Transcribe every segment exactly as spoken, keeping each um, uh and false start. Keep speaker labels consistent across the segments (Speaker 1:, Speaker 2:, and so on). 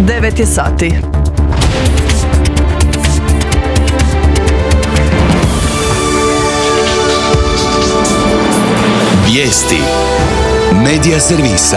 Speaker 1: devet je sati.
Speaker 2: Vijesti Medija servisa.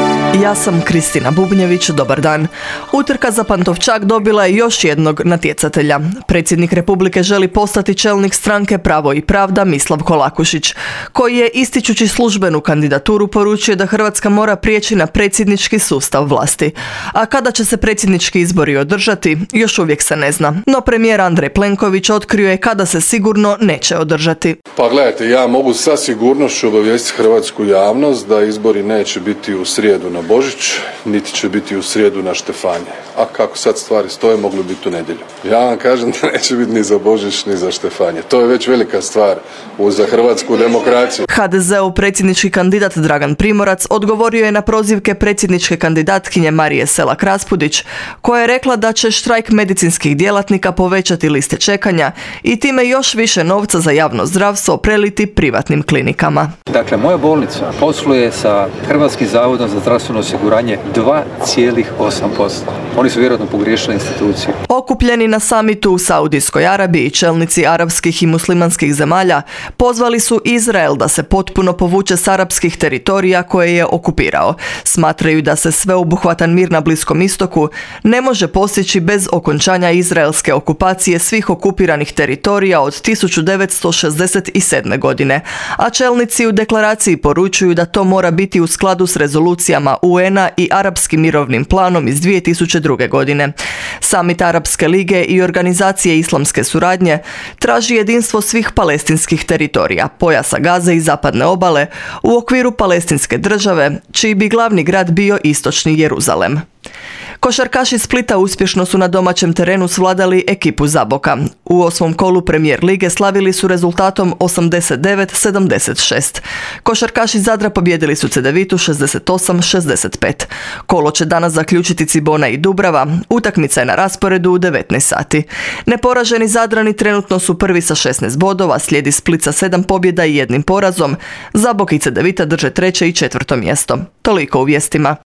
Speaker 1: Ja sam Kristina Bubnjević, dobar dan. Utrka za Pantovčak dobila je još jednog natjecatelja. Predsjednik Republike želi postati čelnik stranke Pravo i pravda Mislav Kolakušić, koji je ističući službenu kandidaturu poručio da Hrvatska mora prijeći na predsjednički sustav vlasti. A kada će se predsjednički izbori održati, još uvijek se ne zna. No premijer Andrej Plenković otkrio je kada se sigurno neće održati.
Speaker 3: Pa gledajte, ja mogu sa sigurnošću obavijestiti hrvatsku javnost da izbori neće biti u srijedu na Božić, niti će biti u srijedu na Štefanje. A kako sad stvari stoje, mogli biti u nedjelju. Ja vam kažem da neće biti ni za Božić, ni za Štefanje. To je već velika stvar za hrvatsku demokraciju.
Speaker 1: ha de zeov predsjednički kandidat Dragan Primorac odgovorio je na prozivke predsjedničke kandidatkinje Marije Selak Raspudić, koja je rekla da će štrajk medicinskih djelatnika povećati liste čekanja i time još više novca za javno zdravstvo preliti privatnim klinikama.
Speaker 4: Dakle, moja bolnica posluje sa Hrvatskim zavodom za zdravstveno osiguranje dva zarez osam posto. Oni su vjerojatno pogriješili instituciju.
Speaker 1: Okupljeni na samitu u Saudijskoj Arabiji, čelnici arapskih i muslimanskih zemalja pozvali su Izrael da se potpuno povuče s arapskih teritorija koje je okupirao. Smatraju da se sveobuhvatan mir na Bliskom istoku ne može postići bez okončanja izraelske okupacije svih okupiranih teritorija od tisuću devetsto šezdeset sedme. godine, a čelnici u deklaraciji poručuju da to mora biti u skladu s rezolucijama u en a i Arapskim mirovnim planom iz dvije tisuće druge. godine. Samit Arapske lige i organizacije islamske suradnje traži jedinstvo svih palestinskih teritorija, pojasa Gaze i zapadne obale u okviru palestinske države, čiji bi glavni grad bio istočni Jeruzalem. Košarkaši Splita uspješno su na domaćem terenu svladali ekipu Zaboka. U osmom kolu Premijer lige slavili su rezultatom osamdeset devet sedamdeset šest. Košarkaši Zadra pobijedili su Cedevitu šezdeset osam šezdeset pet. Kolo će danas zaključiti Cibona i Dubrava. Utakmica je na rasporedu u devetnaest sati. Neporaženi Zadrani trenutno su prvi sa šesnaest bodova, slijedi Split sa sedam pobjeda i jednim porazom. Zabok i Cedevita drže treće i četvrto mjesto. Toliko u vijestima.